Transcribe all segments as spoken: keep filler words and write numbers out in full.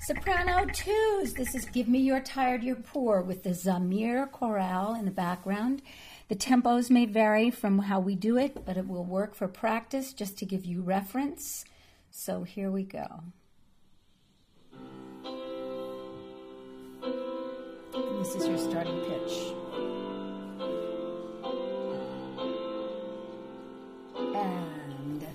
Soprano twos. This is Give Me Your Tired, Your Poor with the Zamir chorale in the background. The tempos may vary from how we do it, but it will work for practice just to give you reference. So here we go. And this is your starting pitch. And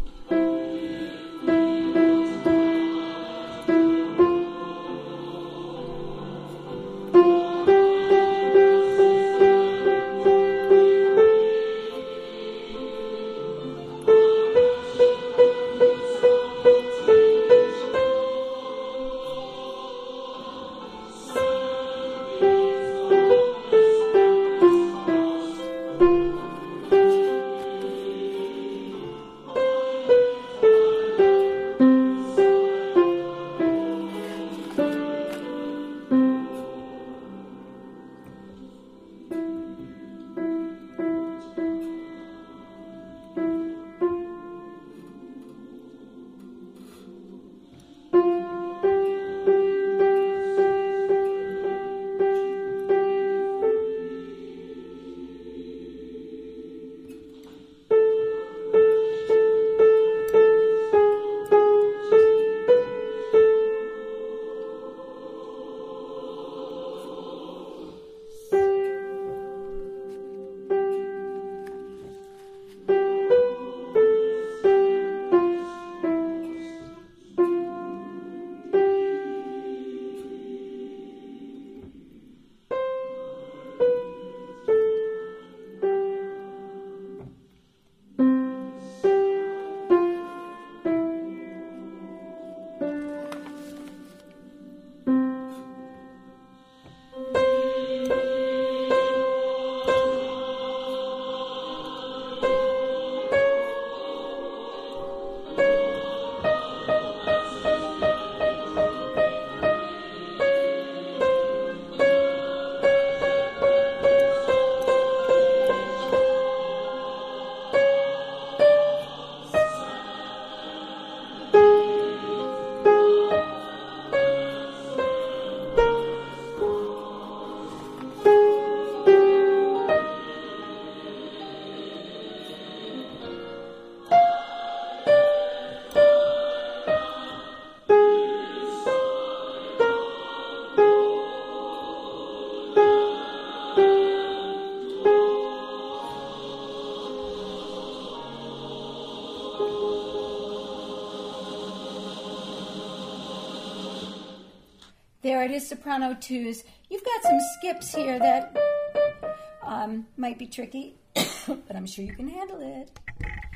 there it is, soprano twos. You've got some skips here that um, might be tricky, but I'm sure you can handle it.